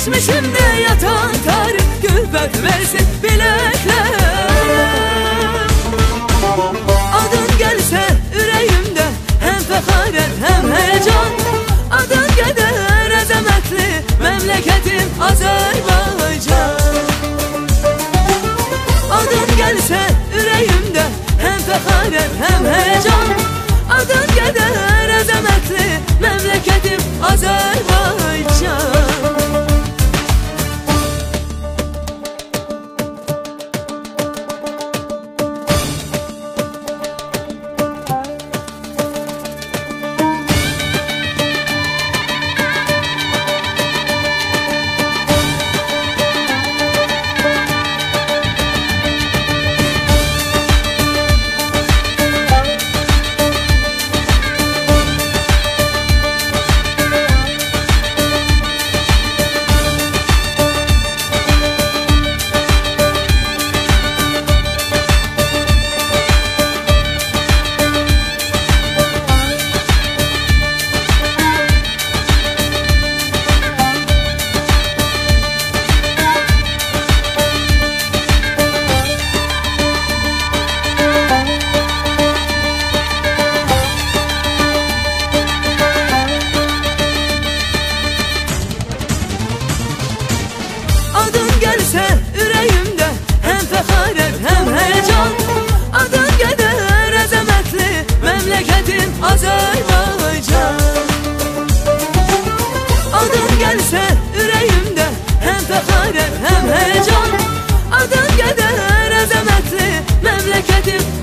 Geçmişimde yatan tarih güvvet versin bileklerim. Adın gelse yüreğimde hem fəxarət hem heyecan. Adın gedər əzəmətli memleketim Azerbaycan. Adın gelse yüreğimde hem fəxarət hem heyecan. Adın gedər əzəmətli memleketim Azerbaycan. Adın gelse yüreğimde hem fəxarət hem heyecan. Adın gedər əzəmətli memleketim Azerbaycan. Adın gelse yüreğimde hem fəxarət hem heyecan. Adın gedər əzəmətli memleketim